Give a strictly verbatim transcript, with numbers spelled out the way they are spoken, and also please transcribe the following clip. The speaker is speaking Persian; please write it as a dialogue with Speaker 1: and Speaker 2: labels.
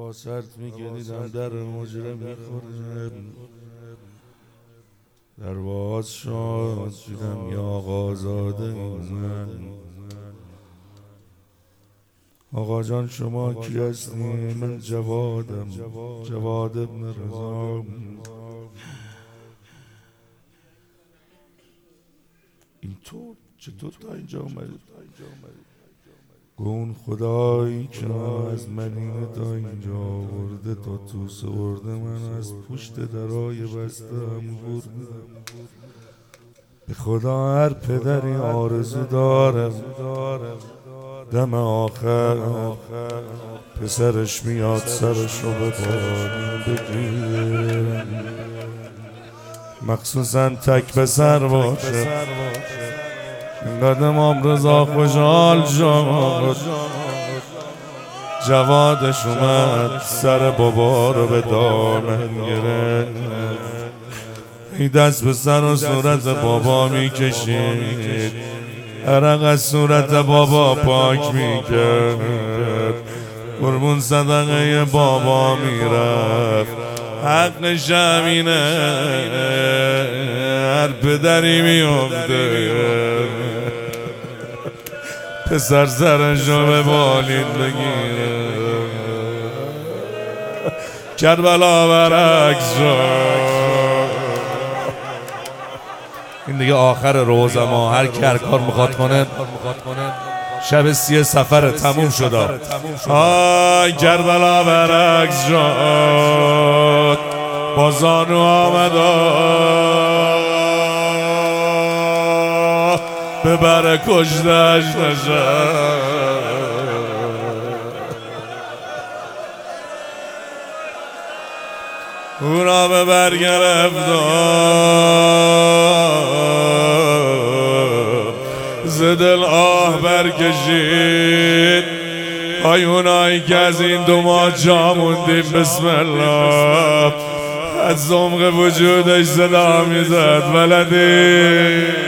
Speaker 1: با سرت میگریدم در مجرم میخوره در باز شاد دیدم یا آقازاده من. آقا جان شما کی هستی؟ من جوادم، جواد ابن رضا. اینطور چطور تا اینجا اومدی؟ گون خدایی که از مدینه تا اینجا آورده، تا توس آورده من از پشت درای بستم برده. به خدا هر پدری آرزو دارم دم آخر پسرش میاد سرشو به پایین بگیره، مخصوصا تک پسر باشه. اینقدر امام رضا خوشحال شد جوادش اومد سر بابا رو به دامن گرفت، این دست به سر و صورت بابا میکشید، عرق از صورت بابا پاک میکرد، قربون صدقه بابا میرفت. حقش همینه هر پدری میفته پسر سرشو به بالین بگیره. کربلا برعکس شد. این دیگه آخر روزه ما، هر کی هر کار میخواد کنه. شب سی سفر تموم شد. آی کربلا برعکس شد، با زانو آمد ببره کشتش نشد. او را به برگرفت ز دل آه برکشید. آی اونایی که از این دو ماه جا موندیم بسم الله، از عمق وجودش صدا میزد ولدی